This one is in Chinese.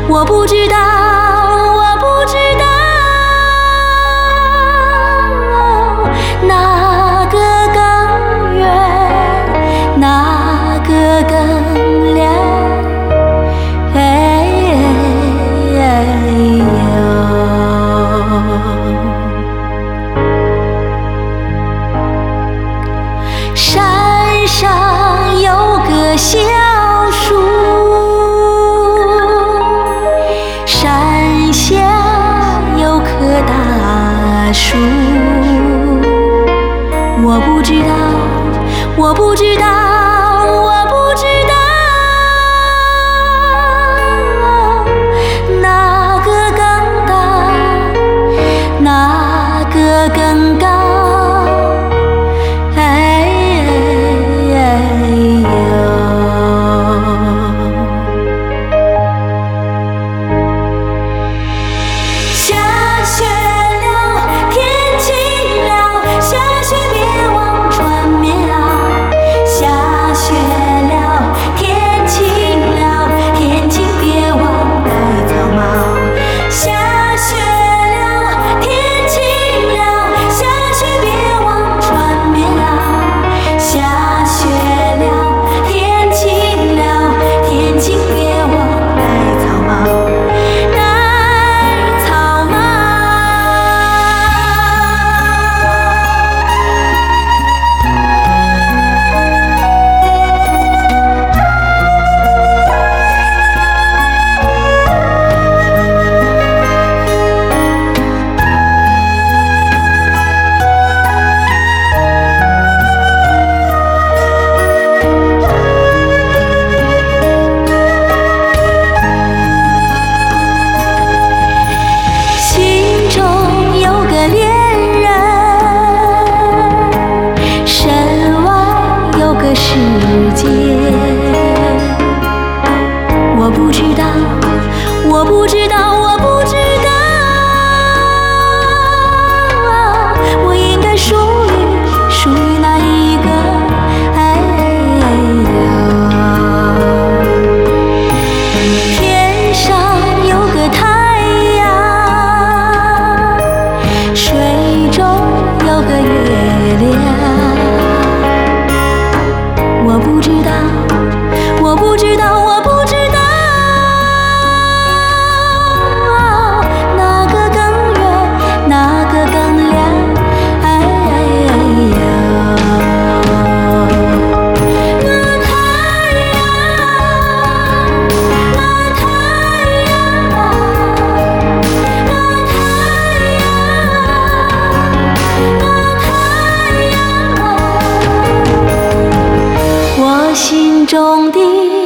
我不知道，我不知道哪个更远，哪个更亮。山上有个小树，山下有棵大树。我不知道，我不知道，我不知道哪个更大，哪个更高。世界，我不知道，我不知道，我不知道，我应该属于哪一个？天上有个太阳，水中有个月亮。我不知道，我不知道，我不知道哪个更远，哪个更亮。心中的